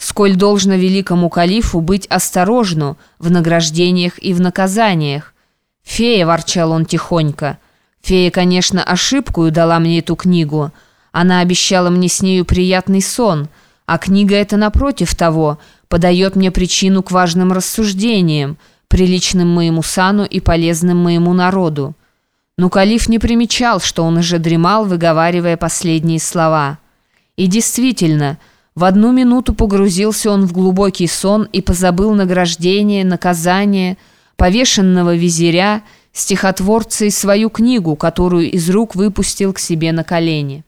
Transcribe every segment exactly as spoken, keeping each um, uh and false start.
сколь должно великому калифу быть осторожну в награждениях и в наказаниях. «Фея», — ворчал он тихонько, — «фея, конечно, ошибкою дала мне эту книгу. Она обещала мне с нею приятный сон, а книга эта, напротив того, подает мне причину к важным рассуждениям, приличным моему сану и полезным моему народу». Но калиф не примечал, что он уже дремал, выговаривая последние слова. И действительно, в одну минуту погрузился он в глубокий сон и позабыл награждение, наказание, повешенного визиря, стихотворца и свою книгу, которую из рук выпустил к себе на колени.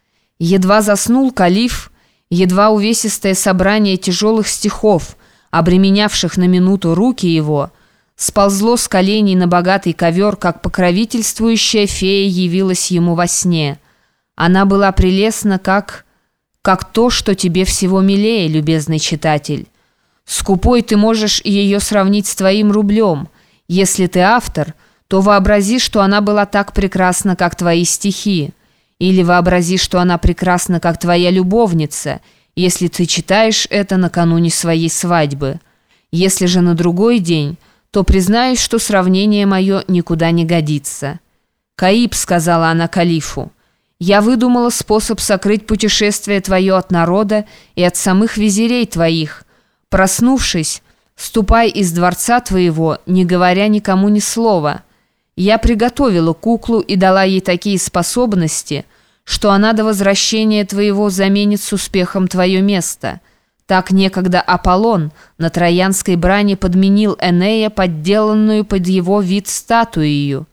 Едва заснул калиф, едва увесистое собрание тяжелых стихов, обременявших на минуту руки его, сползло с коленей на богатый ковер, как покровительствующая фея явилась ему во сне. Она была прелестна, как... как то, что тебе всего милее, любезный читатель. Скупой ты можешь ее сравнить с твоим рублем. Если ты автор, то вообрази, что она была так прекрасна, как твои стихи. Или вообрази, что она прекрасна, как твоя любовница, если ты читаешь это накануне своей свадьбы. Если же на другой день, то признаюсь, что сравнение мое никуда не годится. «Каиб», — сказала она калифу, — «я выдумала способ сокрыть путешествие твое от народа и от самых визирей твоих. Проснувшись, ступай из дворца твоего, не говоря никому ни слова. Я приготовила куклу и дала ей такие способности, что она до возвращения твоего заменит с успехом твое место. Так некогда Аполлон на троянской брани подменил Энея, подделанную под его вид статуею.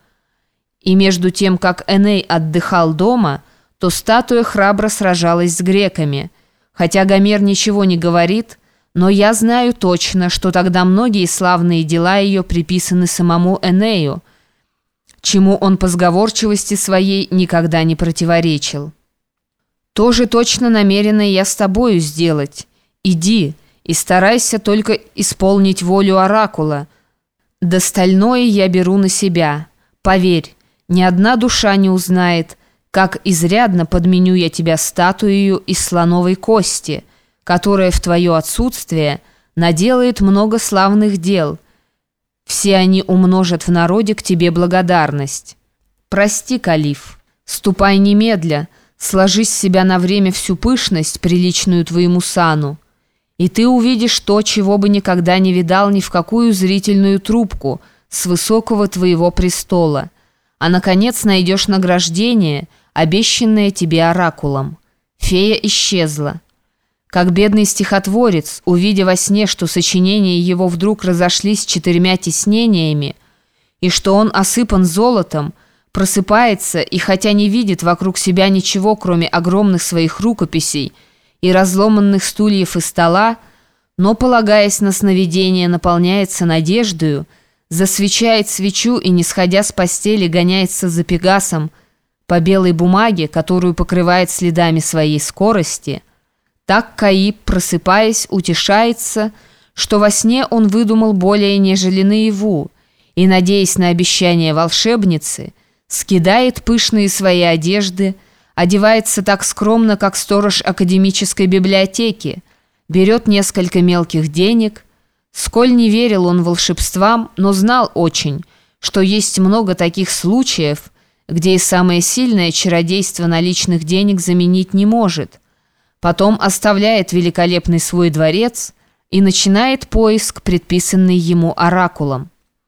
И между тем, как Эней отдыхал дома, то статуя храбро сражалась с греками. Хотя Гомер ничего не говорит, но я знаю точно, что тогда многие славные дела ее приписаны самому Энею, чему он по сговорчивости своей никогда не противоречил. То же точно намерена я с тобою сделать. Иди и старайся только исполнить волю оракула. Да остальное я беру на себя. Поверь, ни одна душа не узнает, как изрядно подменю я тебя статуею из слоновой кости, которая в твое отсутствие наделает много славных дел. Все они умножат в народе к тебе благодарность. Прости, калиф, ступай немедля, сложи с себя на время всю пышность, приличную твоему сану, и ты увидишь то, чего бы никогда не видал ни в какую зрительную трубку с высокого твоего престола, а, наконец, найдешь награждение, обещанное тебе оракулом». Фея исчезла. Как бедный стихотворец, увидя во сне, что сочинения его вдруг разошлись четырьмя тиснениями, и что он осыпан золотом, просыпается и, хотя не видит вокруг себя ничего, кроме огромных своих рукописей и разломанных стульев и стола, но, полагаясь на сновидение, наполняется надеждою, засвечает свечу и, не сходя с постели, гоняется за Пегасом по белой бумаге, которую покрывает следами своей скорости, так Каиб, просыпаясь, утешается, что во сне он выдумал более нежели наяву, и, надеясь на обещание волшебницы, скидает пышные свои одежды, одевается так скромно, как сторож академической библиотеки, берет несколько мелких денег. Сколь не верил он волшебствам, но знал очень, что есть много таких случаев, где и самое сильное чародейство наличных денег заменить не может. Потом оставляет великолепный свой дворец и начинает поиск, предписанный ему оракулом.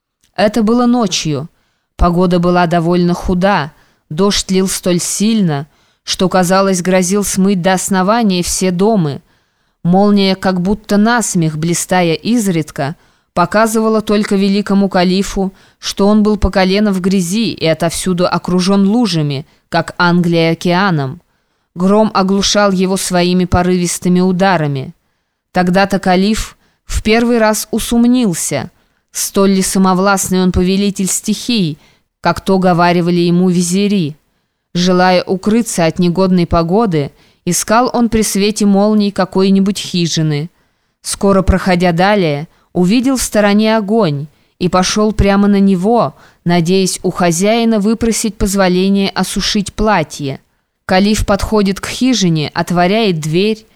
Это было ночью. Погода была довольно худа, дождь лил столь сильно, что, казалось, грозил смыть до основания все дома. Молния, как будто насмех, блистая изредка, показывала только великому калифу, что он был по колено в грязи и отовсюду окружен лужами, как Англия океаном. Гром оглушал его своими порывистыми ударами. Тогда-то калиф в первый раз усомнился, столь ли самовластный он повелитель стихий, как то говаривали ему визири. Желая укрыться от негодной погоды, искал он при свете молний какой-нибудь хижины. Скоро, проходя далее, увидел в стороне огонь и пошел прямо на него, надеясь у хозяина выпросить позволение осушить платье. Калиф подходит к хижине, отворяет дверь